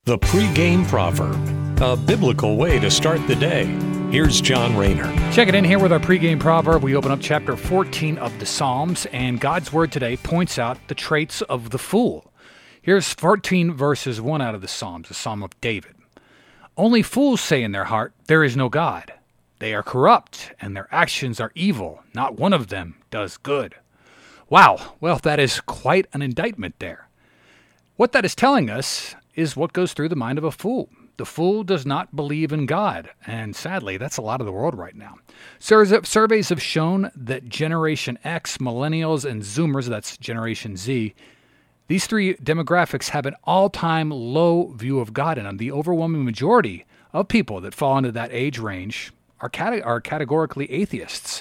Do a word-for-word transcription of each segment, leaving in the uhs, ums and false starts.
The pregame proverb, a biblical way to start the day. Here's John Rayner. Check it in here with our pregame proverb. We open up chapter fourteen of the Psalms, and God's word today points out the traits of the fool. Here's fourteen verses one out of the Psalms, a psalm of David. Only fools say in their heart, there is no God. They are corrupt, and their actions are evil. Not one of them does good. Wow, well, that is quite an indictment there. What that is telling us is what goes through the mind of a fool. The fool does not believe in God, and sadly, that's a lot of the world right now. Surveys have shown that Generation X, Millennials, and Zoomers, that's Generation Z, these three demographics have an all-time low view of God, and the overwhelming majority of people that fall into that age range are, cate- are categorically atheists.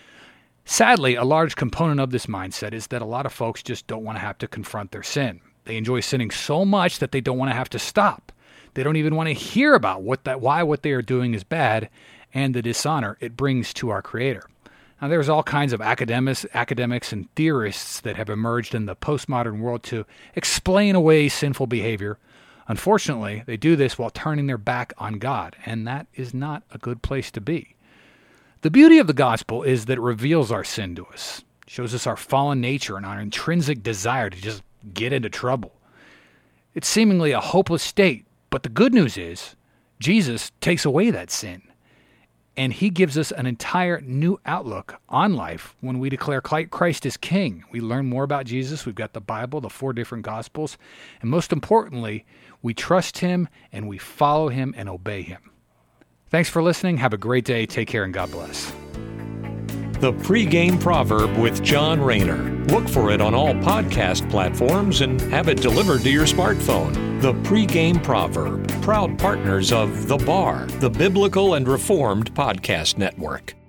Sadly, a large component of this mindset is that a lot of folks just don't want to have to confront their sin. They enjoy sinning so much that they don't want to have to stop. They don't even want to hear about what that, why what they are doing is bad and the dishonor it brings to our Creator. Now, there's all kinds of academics, academics and theorists that have emerged in the postmodern world to explain away sinful behavior. Unfortunately, they do this while turning their back on God, and that is not a good place to be. The beauty of the gospel is that it reveals our sin to us, shows us our fallen nature and our intrinsic desire to just get into trouble. It's seemingly a hopeless state, but the good news is Jesus takes away that sin, and he gives us an entire new outlook on life when we declare Christ as King. We learn more about Jesus. We've got the Bible, the four different Gospels, and most importantly, we trust him and we follow him and obey him. Thanks for listening. Have a great day. Take care and God bless. The pregame proverb with John Rayner. Look for it on all podcast platforms and have it delivered to your smartphone. The pregame proverb, proud partners of The Bar, the Biblical and Reformed Podcast Network.